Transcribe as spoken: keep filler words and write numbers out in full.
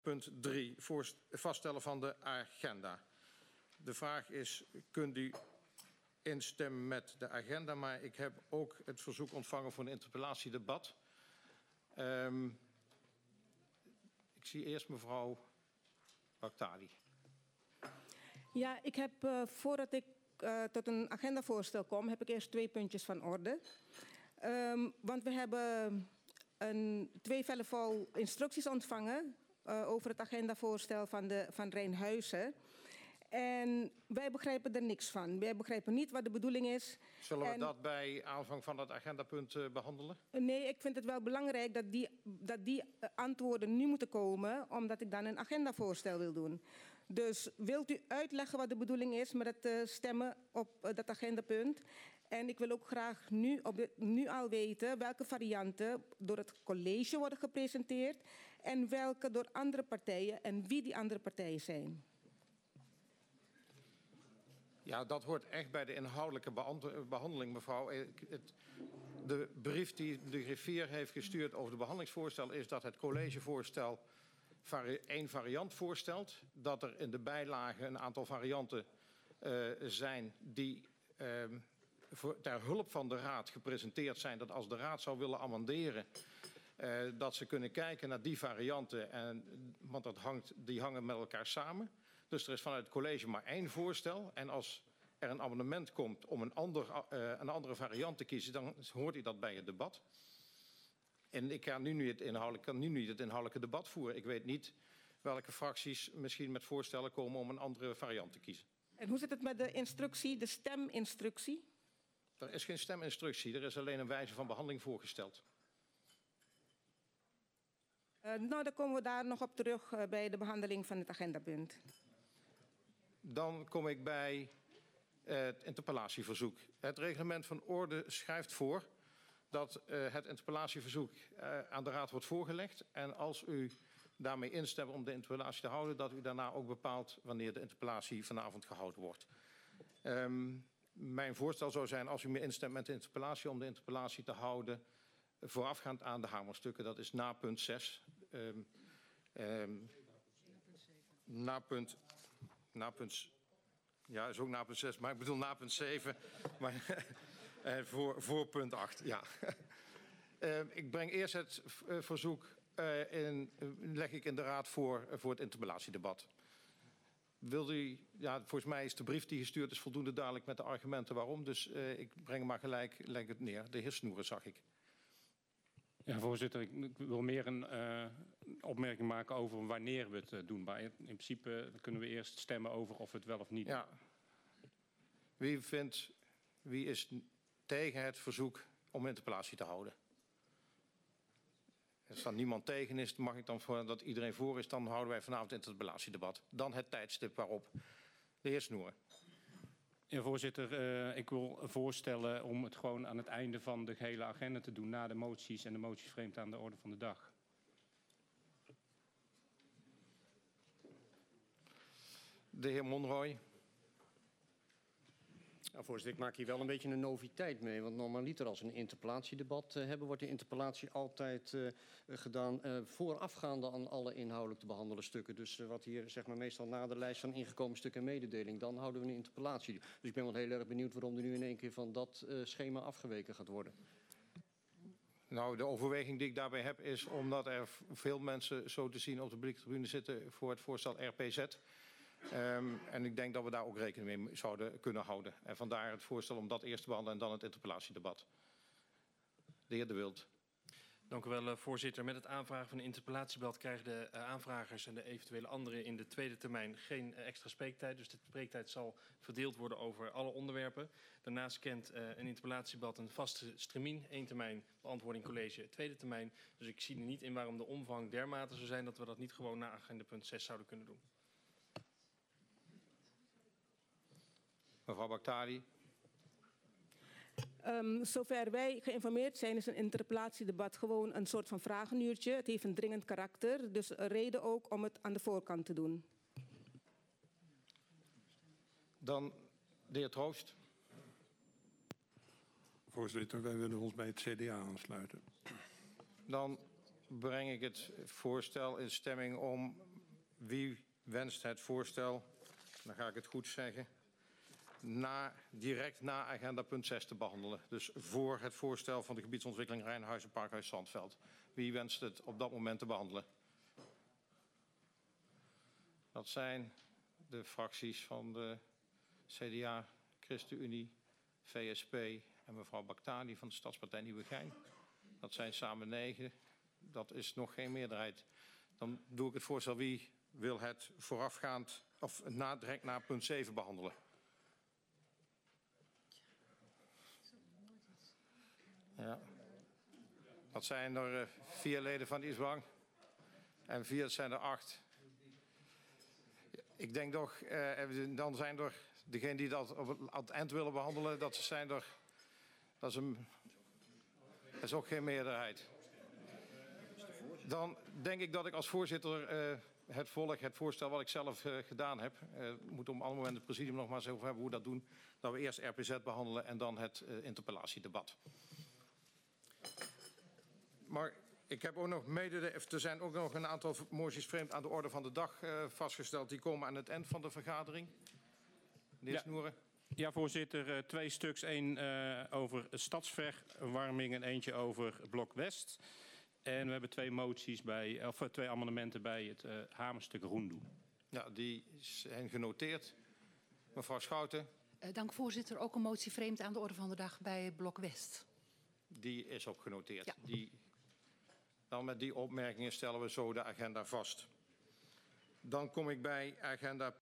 Punt drie, vaststellen van de agenda. De vraag is, kunt u instemmen met de agenda? Maar ik heb ook het verzoek ontvangen voor een interpellatiedebat. Um, ik zie eerst mevrouw Baktali. Ja, ik heb, uh, voordat ik uh, tot een agendavoorstel kom, heb ik eerst twee puntjes van orde. Um, want we hebben een twee vellen vol instructies ontvangen uh, over het agendavoorstel van, de, van Rijnhuizen. En wij begrijpen er niks van. Wij begrijpen niet wat de bedoeling is. Zullen we en, dat bij aanvang van het agendapunt uh, behandelen? Nee, ik vind het wel belangrijk dat die, dat die uh, antwoorden nu moeten komen, omdat ik dan een agendavoorstel wil doen. Dus wilt u uitleggen wat de bedoeling is met het uh, stemmen op uh, dat agendapunt? En ik wil ook graag nu, op de, nu al weten welke varianten door het college worden gepresenteerd en welke door andere partijen en wie die andere partijen zijn. Ja, dat hoort echt bij de inhoudelijke behandeling, mevrouw. Het, de brief die de griffier heeft gestuurd over de behandelingsvoorstel is dat het collegevoorstel vari één variant voorstelt. Dat er in de bijlage een aantal varianten uh, zijn die uh, voor, ter hulp van de Raad gepresenteerd zijn. Dat als de Raad zou willen amenderen, uh, dat ze kunnen kijken naar die varianten. En, want dat hangt, die hangen met elkaar samen. Dus er is vanuit het college maar één voorstel. En als er een amendement komt om een, ander, uh, een andere variant te kiezen, dan hoort u dat bij het debat. En ik kan nu niet het inhoudelijk, kan nu niet het inhoudelijke debat voeren. Ik weet niet welke fracties misschien met voorstellen komen om een andere variant te kiezen. En hoe zit het met de instructie, de steminstructie? Er is geen steminstructie, er is alleen een wijze van behandeling voorgesteld. Uh, nou, dan komen we daar nog op terug uh, bij de behandeling van het agendapunt. Dan kom ik bij uh, het interpellatieverzoek. Het reglement van orde schrijft voor dat uh, het interpellatieverzoek uh, aan de Raad wordt voorgelegd. En als u daarmee instemt om de interpellatie te houden, dat u daarna ook bepaalt wanneer de interpellatie vanavond gehouden wordt. Um, mijn voorstel zou zijn, als u mee instemt met de interpellatie, om de interpellatie te houden voorafgaand aan de hamerstukken. Dat is na punt zes. Um, um, na punt... Na punt, ja, is ook na punt zes, maar ik bedoel na punt zeven. Maar uh, voor, voor punt acht, ja. uh, ik breng eerst het uh, verzoek, uh, in, uh, leg ik in de Raad voor, uh, voor het interpellatiedebat. Wil u, ja, volgens mij is de brief die gestuurd is voldoende duidelijk met de argumenten waarom. Dus uh, ik breng hem maar gelijk, leg het neer. De heer Snoeren, zag ik. Ja, voorzitter, ik wil meer een uh, opmerking maken over wanneer we het uh, doen. Maar in principe kunnen we eerst stemmen over of we het wel of niet doen. Ja. Wie vindt, wie is tegen het verzoek om interpellatie te houden? Als er niemand tegen is, mag ik dan voor dat iedereen voor is, dan houden wij vanavond het interpellatiedebat. Dan het tijdstip waarop. De heer Snoeren. Ja, voorzitter, uh, ik wil voorstellen om het gewoon aan het einde van de gehele agenda te doen, na de moties en de moties vreemd aan de orde van de dag. De heer Monroy. Ja, voorzitter, ik maak hier wel een beetje een noviteit mee. Want normaliter als we een interpellatiedebat uh, hebben, wordt de interpellatie altijd uh, gedaan uh, voorafgaande aan alle inhoudelijk te behandelen stukken. Dus uh, wat hier zeg maar meestal na de lijst van ingekomen stukken en mededeling, dan houden we een interpellatie. Dus ik ben wel heel erg benieuwd waarom er nu in één keer van dat uh, schema afgeweken gaat worden. Nou, de overweging die ik daarbij heb is omdat er veel mensen zo te zien op de publieke tribune zitten voor het voorstel R P Z. Um, en ik denk dat we daar ook rekening mee zouden kunnen houden. En vandaar het voorstel om dat eerst te behandelen en dan het interpellatiedebat. De heer De Wild. Dank u wel, voorzitter. Met het aanvragen van een interpellatiedebat krijgen de uh, aanvragers en de eventuele anderen in de tweede termijn geen uh, extra spreektijd. Dus de spreektijd zal verdeeld worden over alle onderwerpen. Daarnaast kent uh, een interpellatiedebat een vaste stramien. Eén termijn, beantwoording college, tweede termijn. Dus ik zie er niet in waarom de omvang dermate zou zijn dat we dat niet gewoon na agenda punt zes zouden kunnen doen. Mevrouw Baktali. Um, zover wij geïnformeerd zijn is een interpellatiedebat gewoon een soort van vragenuurtje. Het heeft een dringend karakter, dus een reden ook om het aan de voorkant te doen. Dan de heer Troost. Voorzitter, wij willen ons bij het C D A aansluiten. Dan breng ik het voorstel in stemming om Wie wenst het voorstel, dan ga ik het goed zeggen, na, direct na agenda punt zes te behandelen. Dus voor het voorstel van de gebiedsontwikkeling Rijnhuizen Parkhuis Zandveld. Wie wenst het op dat moment te behandelen? Dat zijn de fracties van de C D A, ChristenUnie, V S P en mevrouw Baktali van de Stadspartij Nieuwegein. Dat zijn samen negen. Dat is nog geen meerderheid. Dan doe ik het voorstel. Wie wil het voorafgaand of na, direct na punt zeven behandelen? Ja. Dat zijn er uh, vier leden van Isbang. En vier, dat zijn er acht. Ik denk toch, uh, dan zijn er degenen die dat op het, aan het eind willen behandelen, dat zijn er, dat is, een, dat is ook geen meerderheid. Dan denk ik dat ik als voorzitter uh, het volg, het voorstel wat ik zelf uh, gedaan heb. Uh, moet om alle momenten het presidium nog maar eens over hebben hoe we dat doen. Dat we eerst R P Z behandelen en dan het uh, interpellatiedebat. Maar ik heb ook nog mede, er zijn ook nog een aantal moties vreemd aan de orde van de dag uh, vastgesteld. Die komen aan het eind van de vergadering. De heer Ja. Snoeren. Ja, voorzitter. Uh, twee stuks. Eén uh, over stadsverwarming en eentje over Blok West. En we hebben twee moties bij, of uh, twee amendementen bij het uh, hamerstuk Roendoe. Ja, die zijn genoteerd. Mevrouw Schouten, Uh, dank voorzitter. Ook een motie vreemd aan de orde van de dag bij Blok West. die is ook genoteerd. Ja. Die, dan met die opmerkingen stellen we zo de agenda vast. Dan kom ik bij agenda